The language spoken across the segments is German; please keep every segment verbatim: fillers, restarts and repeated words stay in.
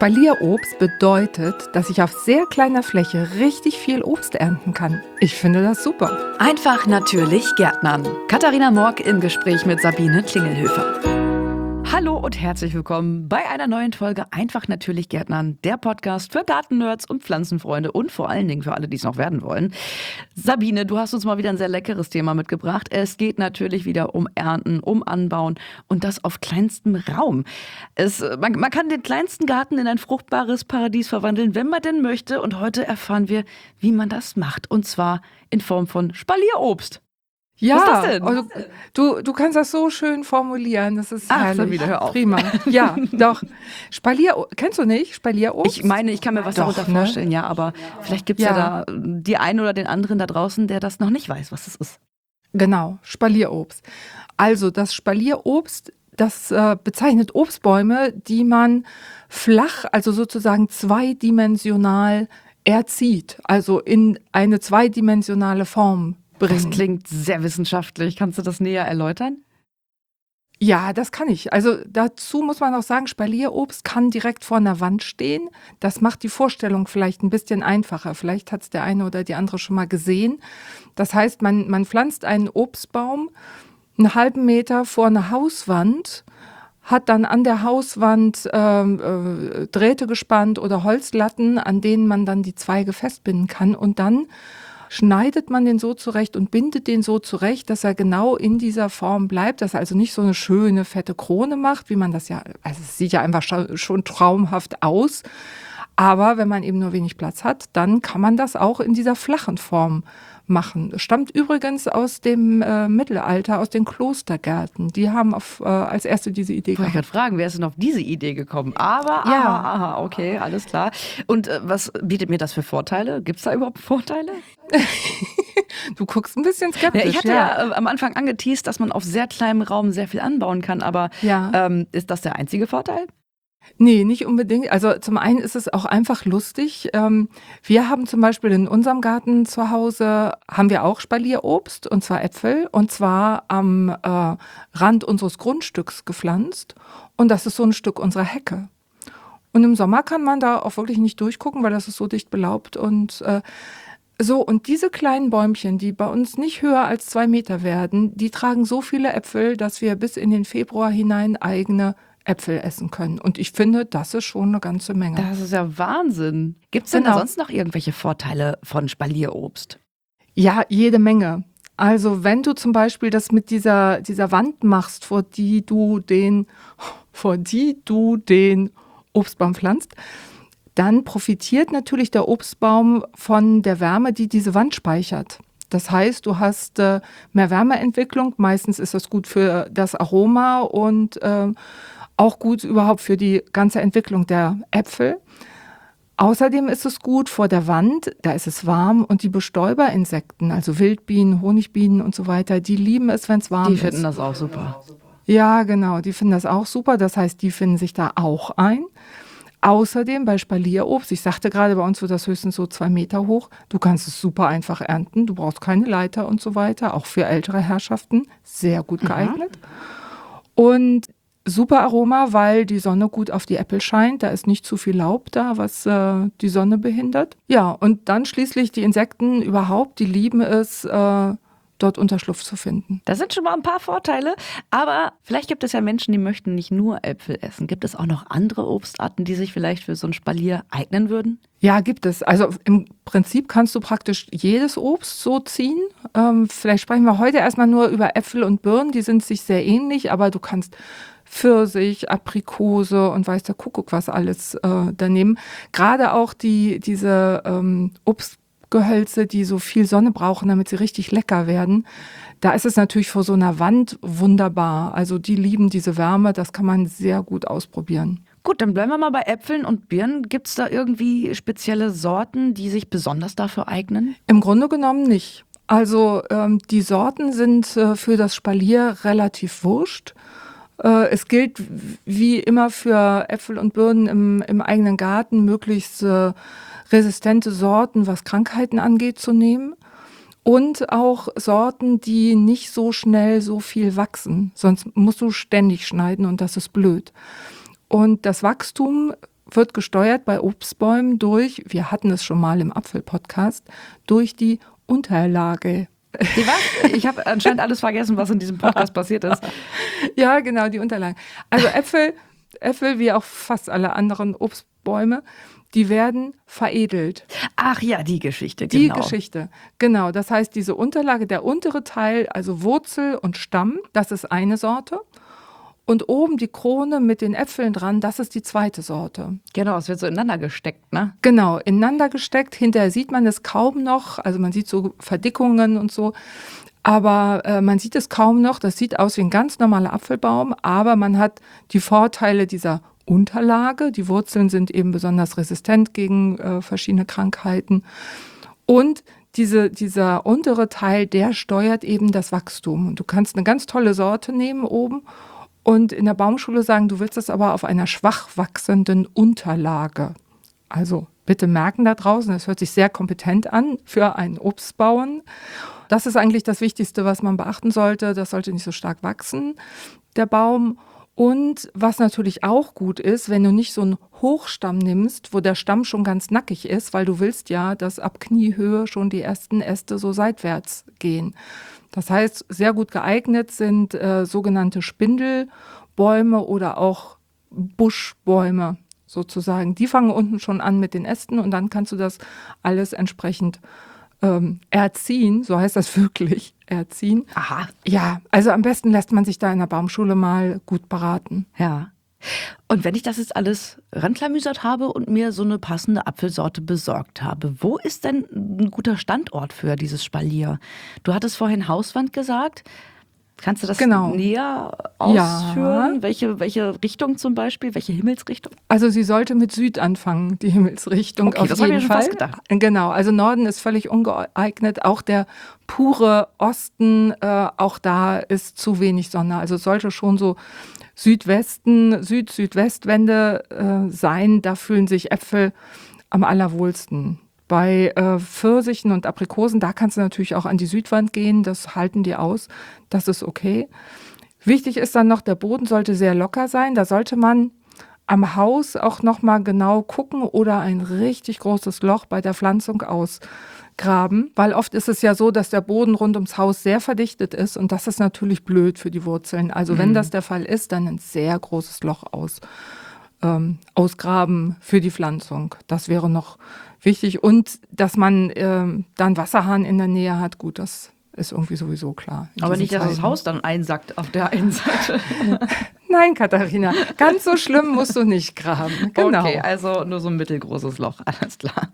Spalierobst bedeutet, dass ich auf sehr kleiner Fläche richtig viel Obst ernten kann. Ich finde das super. Einfach natürlich Gärtnern. Katharina Morg im Gespräch mit Sabine Klingelhöfer. Hallo und herzlich willkommen bei einer neuen Folge Einfach natürlich Gärtnern, der Podcast für Gartennerds und Pflanzenfreunde und vor allen Dingen für alle, die es noch werden wollen. Sabine, du hast uns mal wieder ein sehr leckeres Thema mitgebracht. Es geht natürlich wieder um Ernten, um Anbauen und das auf kleinstem Raum. Es, man, man kann den kleinsten Garten in ein fruchtbares Paradies verwandeln, wenn man denn möchte. Und heute erfahren wir, wie man das macht. Und zwar in Form von Spalierobst. Ja, was ist das denn? Also, du, du kannst das so schön formulieren, das ist Ach, herrlich. Sabine, hör auf. Prima. Ja, doch. Spalier, kennst du nicht Spalierobst? Ich meine, ich kann mir was Doch, darunter ne? vorstellen, ja, aber vielleicht gibt es ja. Ja. da die einen oder den anderen da draußen, der das noch nicht weiß, was das ist. Genau, Spalierobst. Also das Spalierobst, das äh, bezeichnet Obstbäume, die man flach, also sozusagen zweidimensional erzieht, also in eine zweidimensionale Form Das bringen. klingt sehr wissenschaftlich. Kannst du das näher erläutern? Ja, das kann ich. Also dazu muss man auch sagen, Spalierobst kann direkt vor einer Wand stehen. Das macht die Vorstellung vielleicht ein bisschen einfacher. Vielleicht hat es der eine oder die andere schon mal gesehen. Das heißt, man, man pflanzt einen Obstbaum einen halben Meter vor eine Hauswand, hat dann an der Hauswand ähm, äh, Drähte gespannt oder Holzlatten, an denen man dann die Zweige festbinden kann. Und dann schneidet man den so zurecht und bindet den so zurecht, dass er genau in dieser Form bleibt, dass er also nicht so eine schöne, fette Krone macht, wie man das ja, also es sieht ja einfach schon, schon traumhaft aus. Aber wenn man eben nur wenig Platz hat, dann kann man das auch in dieser flachen Form machen. Das stammt übrigens aus dem äh, Mittelalter, aus den Klostergärten. Die haben auf, äh, als erste diese Idee Ich wollte gehabt. gerade fragen, wer ist denn auf diese Idee gekommen? Aber, Ja. aha, aha, okay, alles klar. Und äh, was bietet mir das für Vorteile? Gibt es da überhaupt Vorteile? Du guckst ein bisschen skeptisch. Ja, ich hatte ja, äh, am Anfang angeteast, dass man auf sehr kleinem Raum sehr viel anbauen kann, aber Ja. ähm, ist das der einzige Vorteil? Nee, nicht unbedingt. Also zum einen ist es auch einfach lustig. Ähm, wir haben zum Beispiel in unserem Garten zu Hause, haben wir auch Spalierobst, und zwar Äpfel, und zwar am äh, Rand unseres Grundstücks gepflanzt. Und das ist so ein Stück unserer Hecke. Und im Sommer kann man da auch wirklich nicht durchgucken, weil das ist so dicht belaubt. Und äh, so, und diese kleinen Bäumchen, die bei uns nicht höher als zwei Meter werden, die tragen so viele Äpfel, dass wir bis in den Februar hinein eigene Äpfel essen können. Und ich finde, das ist schon eine ganze Menge. Das ist ja Wahnsinn. Gibt es denn Genau. da sonst noch irgendwelche Vorteile von Spalierobst? Ja, jede Menge. Also wenn du zum Beispiel das mit dieser, dieser Wand machst, vor die du den, vor die du den Obstbaum pflanzt, dann profitiert natürlich der Obstbaum von der Wärme, die diese Wand speichert. Das heißt, du hast äh, mehr Wärmeentwicklung. Meistens ist das gut für das Aroma und äh, auch gut überhaupt für die ganze Entwicklung der Äpfel. Außerdem ist es gut vor der Wand, da ist es warm, und die Bestäuberinsekten, also Wildbienen, Honigbienen und so weiter, die lieben es, wenn es warm Die ist. finden das auch super. Ja, genau, die finden das auch super. Das heißt, die finden sich da auch ein. Außerdem bei Spalierobst, ich sagte gerade, bei uns wird das höchstens so zwei Meter hoch. Du kannst es super einfach ernten. Du brauchst keine Leiter und so weiter. Auch für ältere Herrschaften sehr gut geeignet. Und super Aroma, weil die Sonne gut auf die Äpfel scheint. Da ist nicht zu viel Laub da, was äh, die Sonne behindert. Ja, und dann schließlich die Insekten überhaupt, die lieben es, äh, dort Unterschlupf zu finden. Das sind schon mal ein paar Vorteile, aber vielleicht gibt es ja Menschen, die möchten nicht nur Äpfel essen. Gibt es auch noch andere Obstarten, die sich vielleicht für so ein Spalier eignen würden? Ja, gibt es. Also im Prinzip kannst du praktisch jedes Obst so ziehen. Ähm, vielleicht sprechen wir heute erstmal nur über Äpfel und Birnen. Die sind sich sehr ähnlich, aber du kannst Pfirsich, Aprikose und weiß der Kuckuck was alles äh, da nehmen. Gerade auch die, diese ähm, Obstgehölze, die so viel Sonne brauchen, damit sie richtig lecker werden. Da ist es natürlich vor so einer Wand wunderbar. Also die lieben diese Wärme, das kann man sehr gut ausprobieren. Gut, dann bleiben wir mal bei Äpfeln und Birnen. Gibt es da irgendwie spezielle Sorten, die sich besonders dafür eignen? Im Grunde genommen nicht. Also ähm, die Sorten sind äh, für das Spalier relativ wurscht. Äh, es gilt wie immer für Äpfel und Birnen im, im eigenen Garten, möglichst äh, resistente Sorten, was Krankheiten angeht, zu nehmen. Und auch Sorten, die nicht so schnell so viel wachsen. Sonst musst du ständig schneiden und das ist blöd. Und das Wachstum wird gesteuert bei Obstbäumen durch, wir hatten es schon mal im Apfel-Podcast, durch die Unterlage. Die was? Ich habe anscheinend alles vergessen, was in diesem Podcast passiert ist. Ja, genau, die Unterlagen. Also Äpfel, Äpfel wie auch fast alle anderen Obstbäume, die werden veredelt. Ach ja, die Geschichte, Die genau. Geschichte, genau. Das heißt, diese Unterlage, der untere Teil, also Wurzel und Stamm, das ist eine Sorte. Und oben die Krone mit den Äpfeln dran, das ist die zweite Sorte. Genau, es wird so ineinander gesteckt, ne? Genau, ineinander gesteckt. Hinterher sieht man es kaum noch. Also man sieht so Verdickungen und so. Aber äh, man sieht es kaum noch. Das sieht aus wie ein ganz normaler Apfelbaum. Aber man hat die Vorteile dieser Unterlage. Die Wurzeln sind eben besonders resistent gegen äh, verschiedene Krankheiten. Und diese, dieser untere Teil, der steuert eben das Wachstum. Und du kannst eine ganz tolle Sorte nehmen oben und in der Baumschule sagen, du willst es aber auf einer schwach wachsenden Unterlage. Also bitte merken da draußen, das hört sich sehr kompetent an für einen Obstbauern. Das ist eigentlich das Wichtigste, was man beachten sollte. Das sollte nicht so stark wachsen, der Baum. Und was natürlich auch gut ist, wenn du nicht so einen Hochstamm nimmst, wo der Stamm schon ganz nackig ist, weil du willst ja, dass ab Kniehöhe schon die ersten Äste so seitwärts gehen. Das heißt, sehr gut geeignet sind äh, sogenannte Spindelbäume oder auch Buschbäume sozusagen. Die fangen unten schon an mit den Ästen und dann kannst du das alles entsprechend ähm, erziehen, so heißt das wirklich, erziehen. Aha. Ja, also am besten lässt man sich da in der Baumschule mal gut beraten. Ja. Und wenn ich das jetzt alles ranklamüsert habe und mir so eine passende Apfelsorte besorgt habe, wo ist denn ein guter Standort für dieses Spalier? Du hattest vorhin Hauswand gesagt. Kannst du das Genau. näher ausführen? Ja. Welche, welche Richtung zum Beispiel? Welche Himmelsrichtung? Also sie sollte mit Süd anfangen, die Himmelsrichtung. Okay, auf das hab ich jeden mir schon Fall. fast gedacht. Genau, also Norden ist völlig ungeeignet. Auch der pure Osten, äh, auch da ist zu wenig Sonne. Also es sollte schon so Südwesten, Süd-Südwestwände äh, sein. Da fühlen sich Äpfel am allerwohlsten. Bei äh, Pfirsichen und Aprikosen, da kannst du natürlich auch an die Südwand gehen, das halten die aus, das ist okay. Wichtig ist dann noch, der Boden sollte sehr locker sein, da sollte man am Haus auch nochmal genau gucken oder ein richtig großes Loch bei der Pflanzung ausgraben, weil oft ist es ja so, dass der Boden rund ums Haus sehr verdichtet ist und das ist natürlich blöd für die Wurzeln. Also mhm. wenn das der Fall ist, dann ein sehr großes Loch aus, ähm, ausgraben für die Pflanzung, das wäre noch wichtig und dass man ähm, dann Wasserhahn in der Nähe hat, gut, das ist irgendwie sowieso klar. Aber nicht, dass Zeiten. Das Haus dann einsackt auf der einen Seite. Nein, Katharina, ganz so schlimm musst du nicht graben. Genau. Okay, also nur so ein mittelgroßes Loch, alles klar.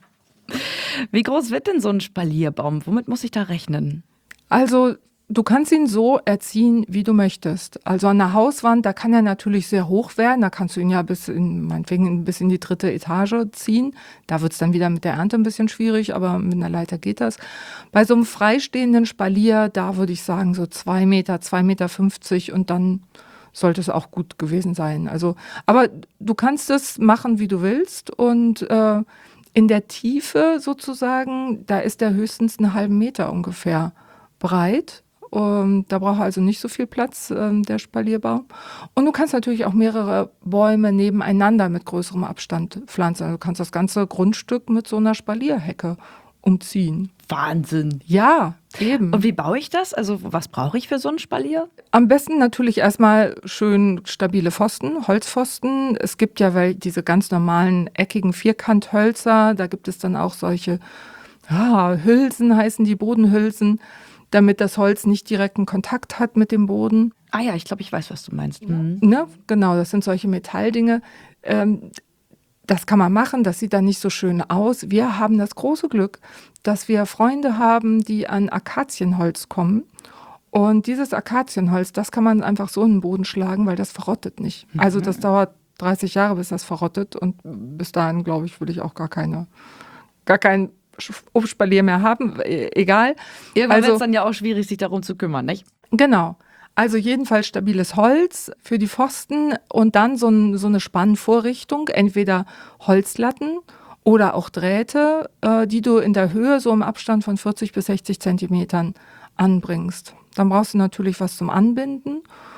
Wie groß wird denn so ein Spalierbaum? Womit muss ich da rechnen? Also du kannst ihn so erziehen, wie du möchtest. Also an der Hauswand, da kann er natürlich sehr hoch werden. Da kannst du ihn ja bis in, meinetwegen bis in die dritte Etage ziehen. Da wird es dann wieder mit der Ernte ein bisschen schwierig, aber mit einer Leiter geht das. Bei so einem freistehenden Spalier, da würde ich sagen so zwei Meter, zwei Meter fünfzig und dann sollte es auch gut gewesen sein. Also, aber du kannst es machen, wie du willst und äh, in der Tiefe sozusagen, da ist der höchstens einen halben Meter ungefähr breit. Um, da braucht er also nicht so viel Platz, ähm, der Spalierbaum. Und du kannst natürlich auch mehrere Bäume nebeneinander mit größerem Abstand pflanzen. Also du kannst das ganze Grundstück mit so einer Spalierhecke umziehen. Wahnsinn. Ja, eben. Und wie baue ich das? Also was brauche ich für so einen Spalier? Am besten natürlich erstmal schön stabile Pfosten, Holzpfosten. Es gibt ja weil diese ganz normalen eckigen Vierkanthölzer. Da gibt es dann auch solche ja, Hülsen, heißen die Bodenhülsen, damit das Holz nicht direkten Kontakt hat mit dem Boden. Ah ja, ich glaube, ich weiß, was du meinst. Mhm. Ne? Genau, das sind solche Metalldinge. Ähm, das kann man machen, das sieht dann nicht so schön aus. Wir haben das große Glück, dass wir Freunde haben, die an Akazienholz kommen. Und dieses Akazienholz, das kann man einfach so in den Boden schlagen, weil das verrottet nicht. Mhm. Also das dauert dreißig Jahre, bis das verrottet. Und bis dahin, glaube ich, will ich auch gar keine, gar keinen Obstspalier mehr haben, egal. Irgendwann also, wird es dann ja auch schwierig, sich darum zu kümmern, nicht? Genau. Also jedenfalls stabiles Holz für die Pfosten und dann so, ein, so eine Spannvorrichtung, entweder Holzlatten oder auch Drähte, äh, die du in der Höhe so im Abstand von vierzig bis sechzig Zentimetern anbringst. Dann brauchst du natürlich was zum Anbinden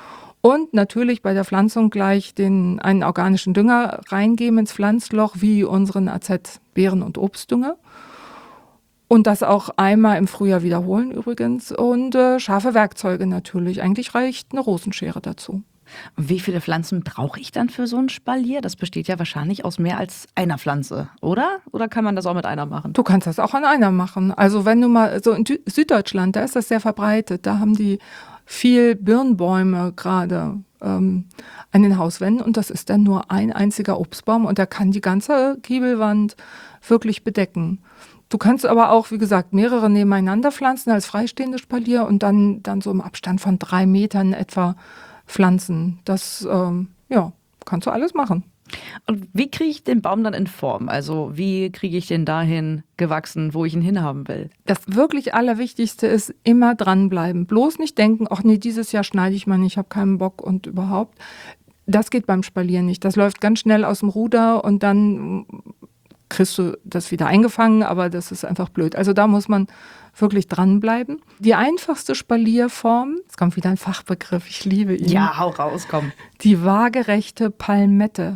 Und natürlich bei der Pflanzung gleich den, einen organischen Dünger reingeben ins Pflanzloch, wie unseren A Z-Beeren- und Obstdünger. Und das auch einmal im Frühjahr wiederholen übrigens. Und äh, scharfe Werkzeuge natürlich. Eigentlich reicht eine Rosenschere dazu. Wie viele Pflanzen brauche ich dann für so ein Spalier? Das besteht ja wahrscheinlich aus mehr als einer Pflanze, oder? Oder kann man das auch mit einer machen? Du kannst das auch an einer machen. Also wenn du mal, so in Süddeutschland, da ist das sehr verbreitet. Da haben die viel Birnbäume gerade ähm, an den Hauswänden und das ist dann nur ein einziger Obstbaum und der kann die ganze Giebelwand wirklich bedecken. Du kannst aber auch, wie gesagt, mehrere nebeneinander pflanzen als freistehendes Spalier und dann, dann so im Abstand von drei Metern etwa pflanzen. Das, ähm, ja, kannst du alles machen. Und wie kriege ich den Baum dann in Form? Also wie kriege ich den dahin gewachsen, wo ich ihn hinhaben will? Das wirklich Allerwichtigste ist, immer dranbleiben. Bloß nicht denken, ach nee, dieses Jahr schneide ich mal nicht, ich habe keinen Bock und überhaupt. Das geht beim Spalieren nicht. Das läuft ganz schnell aus dem Ruder und dann kriegst du das wieder eingefangen, aber das ist einfach blöd. Also da muss man wirklich dranbleiben. Die einfachste Spalierform, jetzt kommt wieder ein Fachbegriff, ich liebe ihn. Ja, hau raus, komm. Die waagerechte Palmette.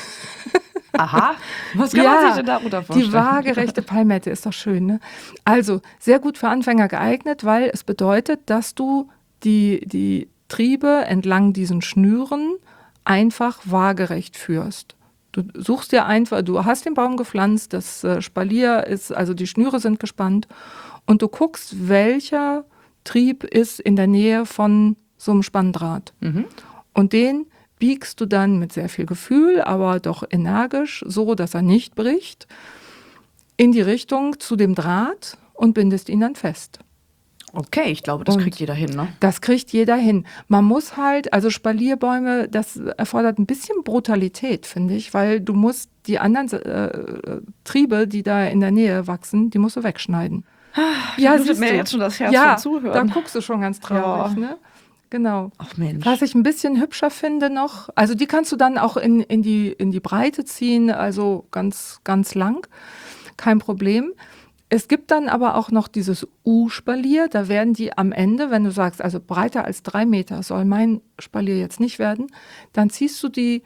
Aha, was kann ja, man sich denn darunter vorstellen? Die waagerechte Palmette ist doch schön, ne? Also sehr gut für Anfänger geeignet, weil es bedeutet, dass du die, die Triebe entlang diesen Schnüren einfach waagerecht führst. Du suchst dir einfach, du hast den Baum gepflanzt, das Spalier ist, also die Schnüre sind gespannt und du guckst, welcher Trieb ist in der Nähe von so einem Spanndraht. Mhm. Und den biegst du dann mit sehr viel Gefühl, aber doch energisch, so dass er nicht bricht, in die Richtung zu dem Draht und bindest ihn dann fest. Okay, ich glaube, das und kriegt jeder hin, ne? Das kriegt jeder hin. Man muss halt, also Spalierbäume, das erfordert ein bisschen Brutalität, finde ich, weil du musst die anderen äh, Triebe, die da in der Nähe wachsen, die musst du wegschneiden. Ach, ja, das mir jetzt schon das Herz ja, vom Zuhören. Da guckst du schon ganz traurig, ja. Ne? Genau. Ach Mensch. Was ich ein bisschen hübscher finde noch, also die kannst du dann auch in, in, die, in die Breite ziehen, also ganz, ganz lang, kein Problem. Es gibt dann aber auch noch dieses U-Spalier, da werden die am Ende, wenn du sagst, also breiter als drei Meter soll mein Spalier jetzt nicht werden, dann ziehst du die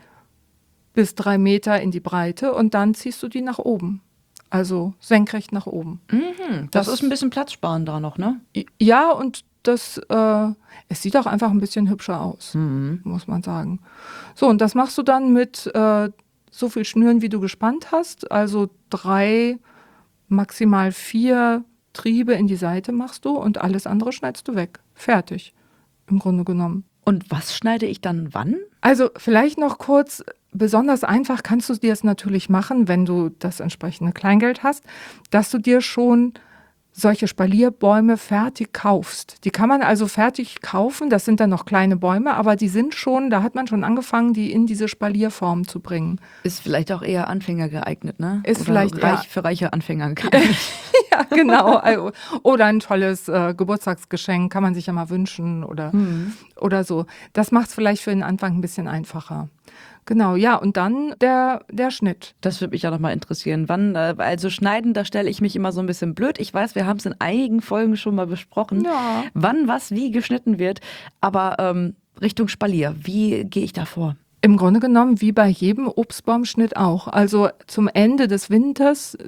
bis drei Meter in die Breite und dann ziehst du die nach oben, also senkrecht nach oben. Mhm, das, das ist ein bisschen platzsparender noch, ne? Ja, und das, äh, es sieht auch einfach ein bisschen hübscher aus, mhm. muss man sagen. So, und das machst du dann mit äh, so viel Schnüren, wie du gespannt hast, also drei maximal vier Triebe in die Seite machst du und alles andere schneidest du weg. Fertig, im Grunde genommen. Und was schneide ich dann wann? Also vielleicht noch kurz, besonders einfach kannst du dir es natürlich machen, wenn du das entsprechende Kleingeld hast, dass du dir schon solche Spalierbäume fertig kaufst. Die kann man also fertig kaufen, das sind dann noch kleine Bäume, aber die sind schon, da hat man schon angefangen, die in diese Spalierform zu bringen. Ist vielleicht auch eher Anfänger geeignet, ne? Ist Oder vielleicht reich, ja. für reiche Anfänger geeignet. Ja, genau. Oder ein tolles äh, Geburtstagsgeschenk kann man sich ja mal wünschen oder, mhm. oder so. Das macht es vielleicht für den Anfang ein bisschen einfacher. Genau, ja, und dann der, der Schnitt. Das würde mich ja nochmal interessieren. Wann, also schneiden, da stelle ich mich immer so ein bisschen blöd. Ich weiß, wir haben es in einigen Folgen schon mal besprochen, ja. wann was wie geschnitten wird. Aber ähm, Richtung Spalier, wie gehe ich da vor? Im Grunde genommen wie bei jedem Obstbaumschnitt auch. Also zum Ende des Winters,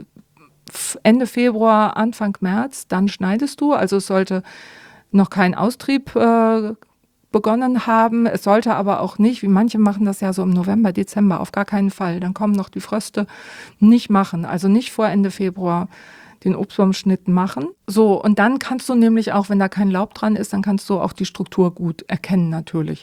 Ende Februar, Anfang März, dann schneidest du. Also es sollte noch kein Austrieb äh, begonnen haben. Es sollte aber auch nicht, wie manche machen das ja so im November, Dezember, auf gar keinen Fall. Dann kommen noch die Fröste, nicht machen. Also nicht vor Ende Februar den Obstbaumschnitt machen. So, und dann kannst du nämlich auch, wenn da kein Laub dran ist, dann kannst du auch die Struktur gut erkennen natürlich.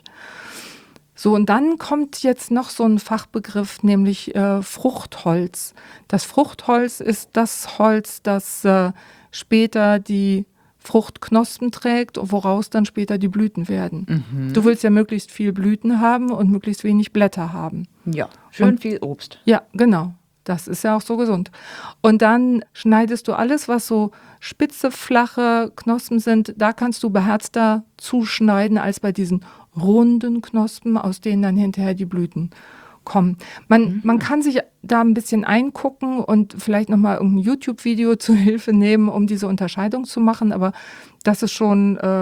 So, und dann kommt jetzt noch so ein Fachbegriff, nämlich äh, Fruchtholz. Das Fruchtholz ist das Holz, das äh, später die Fruchtknospen trägt, woraus dann später die Blüten werden. Mhm. Du willst ja möglichst viel Blüten haben und möglichst wenig Blätter haben. Ja, schön und viel Obst. Ja, genau. Das ist ja auch so gesund. Und dann schneidest du alles, was so spitze, flache Knospen sind, da kannst du beherzter zuschneiden als bei diesen runden Knospen, aus denen dann hinterher die Blüten kommen. Man, mhm. man kann sich da ein bisschen eingucken und vielleicht nochmal irgendein YouTube-Video zu Hilfe nehmen, um diese Unterscheidung zu machen, aber das ist schon äh,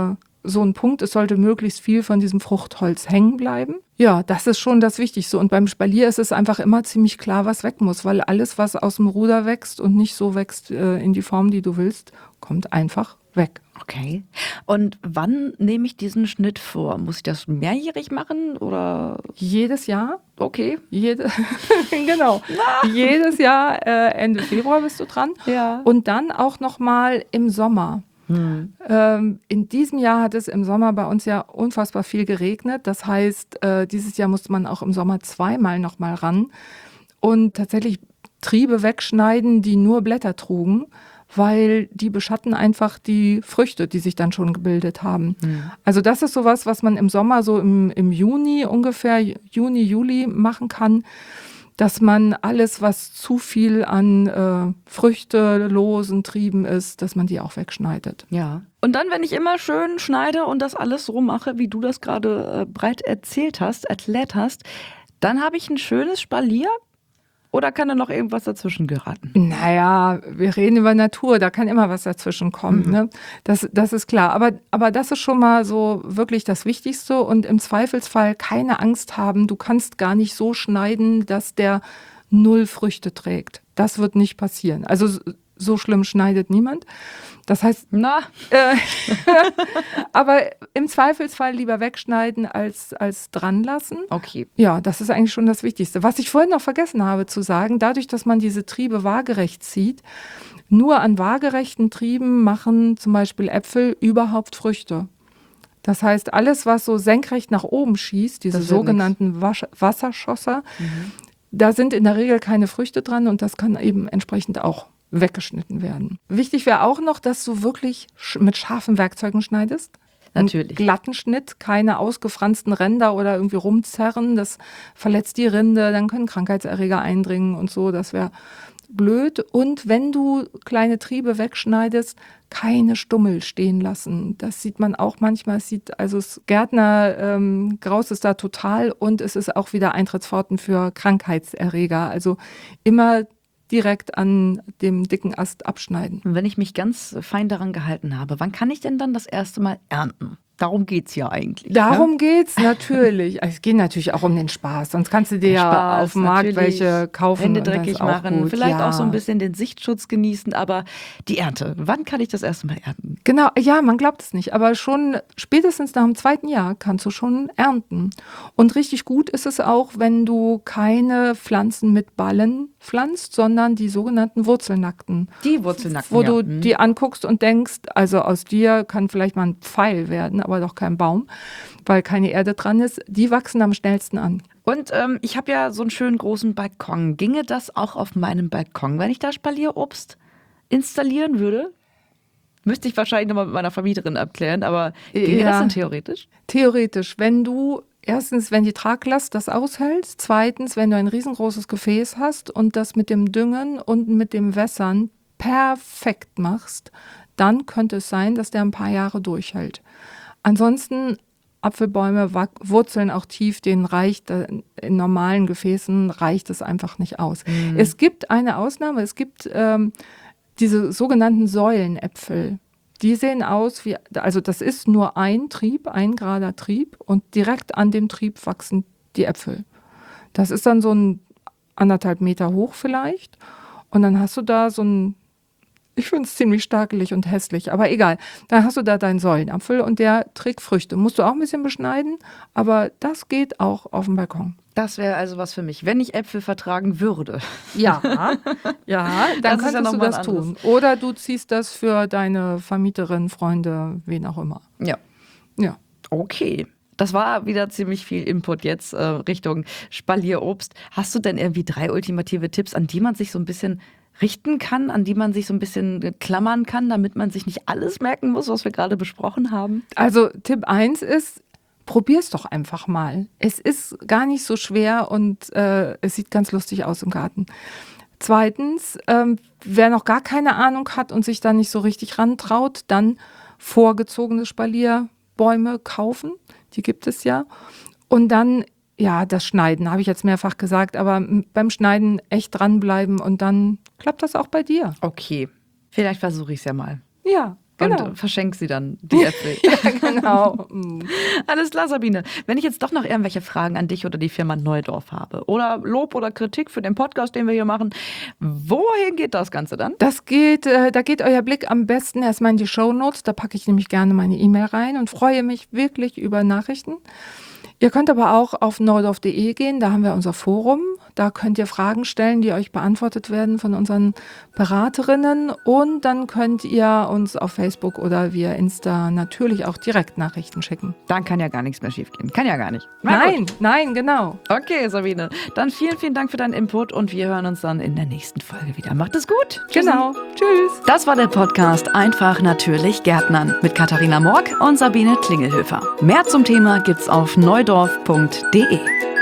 so ein Punkt, es sollte möglichst viel von diesem Fruchtholz hängen bleiben. Ja, das ist schon das Wichtigste. Und beim Spalier ist es einfach immer ziemlich klar, was weg muss, weil alles, was aus dem Ruder wächst und nicht so wächst äh, in die Form, die du willst, kommt einfach weg. Okay. Und wann nehme ich diesen Schnitt vor? Muss ich das mehrjährig machen oder? Jedes Jahr. Okay. Jede, genau. Jedes Jahr äh, Ende Februar bist du dran. Ja. Und dann auch noch mal im Sommer. Hm. Ähm, in diesem Jahr hat es im Sommer bei uns ja unfassbar viel geregnet. Das heißt, äh, dieses Jahr musste man auch im Sommer zweimal noch mal ran und tatsächlich Triebe wegschneiden, die nur Blätter trugen, weil die beschatten einfach die Früchte, die sich dann schon gebildet haben. Mhm. Also das ist sowas, was man im Sommer so im, im Juni ungefähr, Juni, Juli machen kann, dass man alles, was zu viel an äh, Früchte, losen Trieben ist, dass man die auch wegschneidet. Ja. Und dann, wenn ich immer schön schneide und das alles so mache, wie du das gerade äh, breit erzählt hast, erklärt hast, dann habe ich ein schönes Spalier. Oder kann da noch irgendwas dazwischen geraten? Naja, wir reden über Natur, da kann immer was dazwischen kommen. Mhm. Ne? Das, das ist klar. Aber, aber das ist schon mal so wirklich das Wichtigste. Und im Zweifelsfall keine Angst haben. Du kannst gar nicht so schneiden, dass der null Früchte trägt. Das wird nicht passieren. Also so schlimm schneidet niemand. Das heißt, na, äh, aber im Zweifelsfall lieber wegschneiden als, als dran lassen. Okay. Ja, das ist eigentlich schon das Wichtigste. Was ich vorhin noch vergessen habe zu sagen, dadurch, dass man diese Triebe waagerecht zieht, nur an waagerechten Trieben machen zum Beispiel Äpfel überhaupt Früchte. Das heißt, alles, was so senkrecht nach oben schießt, diese sogenannten Wasch- Wasserschosser, mhm. da sind in der Regel keine Früchte dran und das kann eben entsprechend auch weggeschnitten werden. Wichtig wäre auch noch, dass du wirklich mit scharfen Werkzeugen schneidest. Natürlich. Einen glatten Schnitt, keine ausgefransten Ränder oder irgendwie rumzerren. Das verletzt die Rinde, dann können Krankheitserreger eindringen und so. Das wäre blöd. Und wenn du kleine Triebe wegschneidest, keine Stummel stehen lassen. Das sieht man auch manchmal. Es sieht, also das Gärtner ähm, graust es da total und es ist auch wieder Eintrittspforten für Krankheitserreger. Also immer direkt an dem dicken Ast abschneiden. Und wenn ich mich ganz fein daran gehalten habe, wann kann ich denn dann das erste Mal ernten? Darum geht es ja eigentlich. Darum ne? geht's natürlich. Es geht natürlich auch um den Spaß. Sonst kannst du dir ja Spaß, auf dem Markt welche kaufen. Hände und das dreckig ist auch machen, gut. vielleicht ja. auch so ein bisschen den Sichtschutz genießen, aber die Ernte, wann kann ich das erste Mal ernten? Genau, ja, man glaubt es nicht, aber schon spätestens nach dem zweiten Jahr kannst du schon ernten. Und richtig gut ist es auch, wenn du keine Pflanzen mit Ballen pflanzt, sondern die sogenannten Wurzelnackten. Die Wurzelnackten, Wo ja. du hm. die anguckst und denkst, also aus dir kann vielleicht mal ein Pfeil werden, aber doch kein Baum, weil keine Erde dran ist. Die wachsen am schnellsten an. Und ähm, ich habe ja so einen schönen großen Balkon. Ginge das auch auf meinem Balkon, wenn ich da Spalierobst installieren würde? Müsste ich wahrscheinlich nochmal mit meiner Vermieterin abklären, aber ginge Ja. das denn theoretisch? Theoretisch, wenn du erstens, wenn die Traglast das aushält, zweitens, wenn du ein riesengroßes Gefäß hast und das mit dem Düngen und mit dem Wässern perfekt machst, dann könnte es sein, dass der ein paar Jahre durchhält. Ansonsten Apfelbäume wach- wurzeln auch tief, denen reicht, äh, in normalen Gefäßen reicht es einfach nicht aus. Mhm. Es gibt eine Ausnahme, es gibt ähm, diese sogenannten Säulenäpfel. Die sehen aus wie, also das ist nur ein Trieb, ein gerader Trieb und direkt an dem Trieb wachsen die Äpfel. Das ist dann so ein anderthalb Meter hoch vielleicht und dann hast du da so ein, ich finde es ziemlich stakelig und hässlich, aber egal. Dann hast du da deinen Säulenapfel und der trägt Früchte. Musst du auch ein bisschen beschneiden, aber das geht auch auf dem Balkon. Das wäre also was für mich, wenn ich Äpfel vertragen würde. Ja, ja, dann Das ist ja könntest noch du mal das ein tun. Oder du ziehst das für deine Vermieterin, Freunde, wen auch immer. Ja. Ja. Okay. Das war wieder ziemlich viel Input jetzt äh, Richtung Spalierobst. Hast du denn irgendwie drei ultimative Tipps, an die man sich so ein bisschen richten kann, an die man sich so ein bisschen klammern kann, damit man sich nicht alles merken muss, was wir gerade besprochen haben? Also Tipp eins ist, probier's doch einfach mal. Es ist gar nicht so schwer und äh, es sieht ganz lustig aus im Garten. Zweitens, ähm, wer noch gar keine Ahnung hat und sich da nicht so richtig rantraut, dann vorgezogene Spalierbäume kaufen. Die gibt es ja. Und dann, ja, das Schneiden, habe ich jetzt mehrfach gesagt, aber m- beim Schneiden echt dranbleiben und dann klappt das auch bei dir. Okay, vielleicht versuche ich es ja mal. Ja. Genau. Und verschenk sie dann, die Äpfel. Ja, genau. Alles klar, Sabine. Wenn ich jetzt doch noch irgendwelche Fragen an dich oder die Firma Neudorf habe oder Lob oder Kritik für den Podcast, den wir hier machen, wohin geht das Ganze dann? Das geht, äh, da geht euer Blick am besten erstmal in die Shownotes. Da packe ich nämlich gerne meine E-Mail rein und freue mich wirklich über Nachrichten. Ihr könnt aber auch auf neudorf punkt de gehen, da haben wir unser Forum. Da könnt ihr Fragen stellen, die euch beantwortet werden von unseren Beraterinnen. Und dann könnt ihr uns auf Facebook oder via Insta natürlich auch direkt Nachrichten schicken. Dann kann ja gar nichts mehr schiefgehen. Kann ja gar nicht. Nein, nein, genau. Okay, Sabine. Dann vielen, vielen Dank für deinen Input und wir hören uns dann in der nächsten Folge wieder. Macht es gut. Tschüssi. Genau. Tschüss. Das war der Podcast Einfach natürlich Gärtnern mit Katharina Morck und Sabine Klingelhöfer. Mehr zum Thema gibt's auf neudorf punkt de.